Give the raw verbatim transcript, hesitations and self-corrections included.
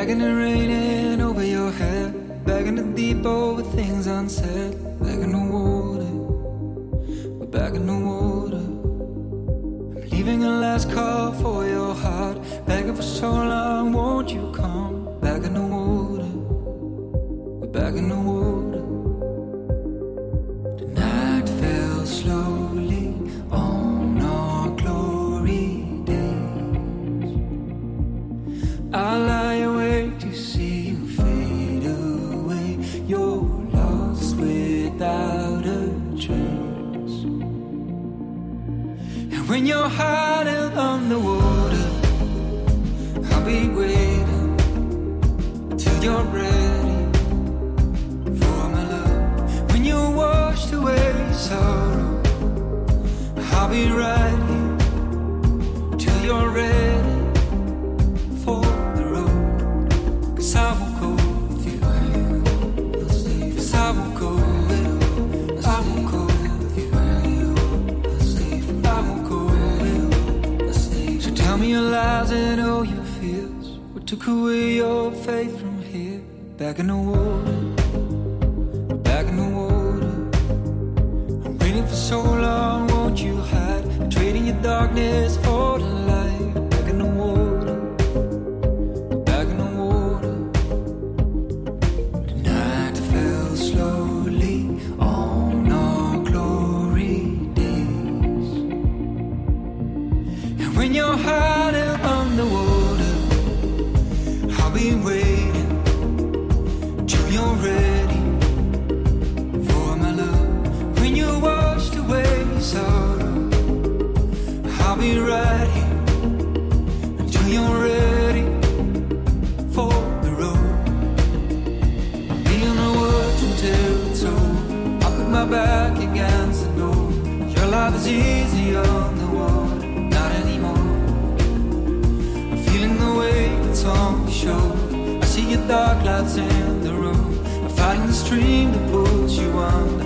begging and raining over your head, begging to deep over things unsaid, begging the water, we're begging the water. I'm leaving a last call for your heart, begging for so long, won't you come? Begging the water, we're begging the water. The night fell slowly on our glory days. I lie awake to see you fade away. You're lost without a trace. And when you're hiding underwater, I'll be waiting till you're ready for my love. When you washed away sorrow, I'll be right here till you're ready for the road. 'Cause I will go with you, 'cause I will go with you, I will go with you, I will go with you. So tell me your lies and all your fears, what took away your faith from here? Back in the water, back in the water. I'm waiting for so long, won't you hide? Trading your darkness for the light. Back in the water, back in the water. The night fell slowly on our glory days. And when you're hiding underwater, I'll be waiting till you're ready for my love. When you washed away sorrow, I'll be right here until you're ready for the road. I'll be on the watch until it's over. I'll put my back against the door. Your life is easy on the water, not anymore. I'm feeling the weight that's on your shoulder. I see your dark lights in the road. I'm fighting the stream that pulls you on.